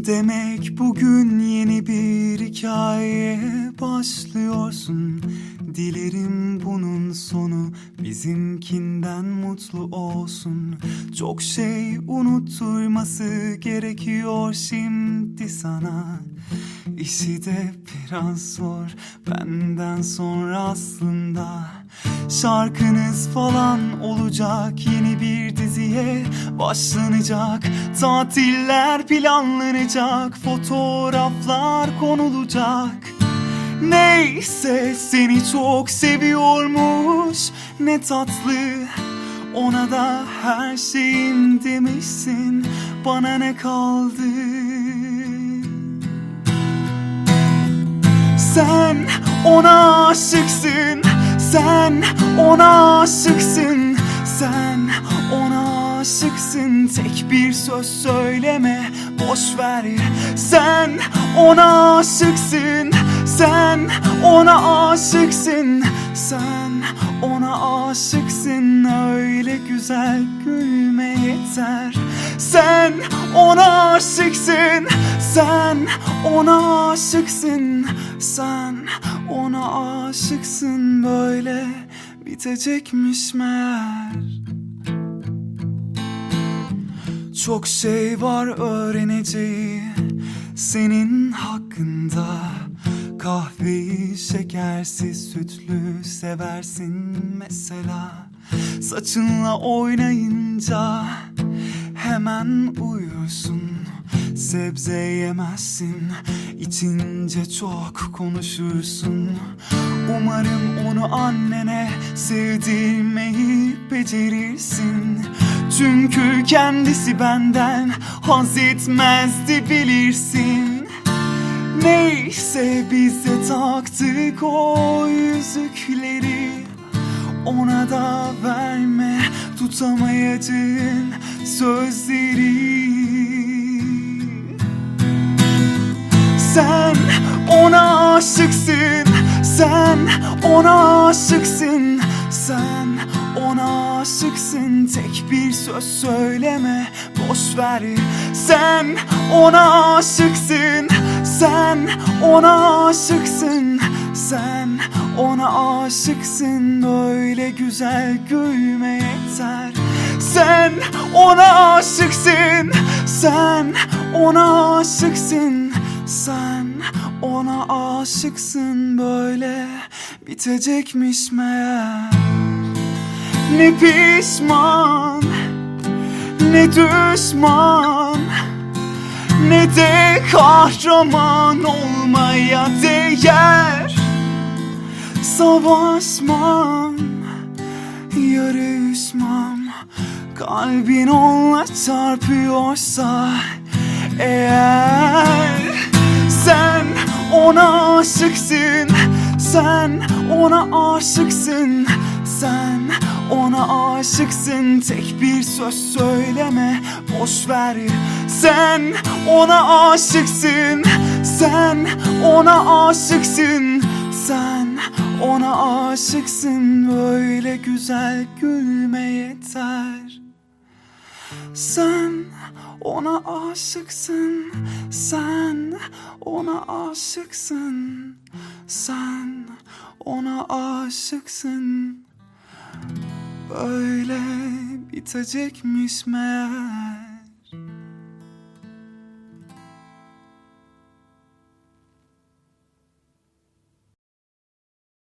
Demek bugün yeni bir hikayeye başlıyorsun. Dilerim bunun sonu bizimkinden mutlu olsun. Çok şey unutturması gerekiyor şimdi sana. İşi de biraz zor benden sonra aslında. Şarkınız falan olacak, yeni bir diziye başlanacak. Tatiller planlanacak, fotoğraflar konulacak. Neyse seni çok seviyormuş, ne tatlı. Ona da her şeyim demişsin, bana ne kaldı? Sen ona aşıksın, sen ona aşıksın, sen ona aşıksın. Tek bir söz söyleme, boş ver. Sen ona aşıksın, sen ona aşıksın, sen ona aşıksın. Öyle güzel gülme yeter. Sen ona aşıksın, sen ona aşıksın, sen ona aşıksın. Böyle bitecekmiş meğer. Çok şey var öğreneceği senin hakkında. Kahveyi şekersiz sütlü seversin mesela. Saçınla oynayınca hemen uyursun. Sebze yemezsin, içince çok konuşursun. Umarım onu annene sevdirmeyi becerirsin. Çünkü kendisi benden haz etmezdi, bilirsin. Neyse biz de taktık o yüzükleri. Ona da verme tutamayacağın sözleri. Sen ona aşıksın, sen ona aşıksın, sen ona aşıksın. Tek bir söz söyleme, boş ver. Sen ona aşıksın, sen ona aşıksın, sen ona aşıksın. Öyle güzel gülme yeter. Sen ona aşıksın, sen ona aşıksın, sen ona aşıksın. Böyle bitecekmiş meğer. Ne pişman, ne düşman, ne de kahraman olmaya değer. Savaşmam, yarışmam. Kalbin onunla çarpıyorsa eğer. Sen ona aşıksın, sen ona aşıksın, sen ona aşıksın. Tek bir söz söyleme, boş ver. Sen ona aşıksın, sen ona aşıksın, sen ona aşıksın. Böyle güzel gülme yeter. Sen ona aşıksın, sen ona aşıksın, sen ona aşıksın. Böyle bitecekmiş meğer.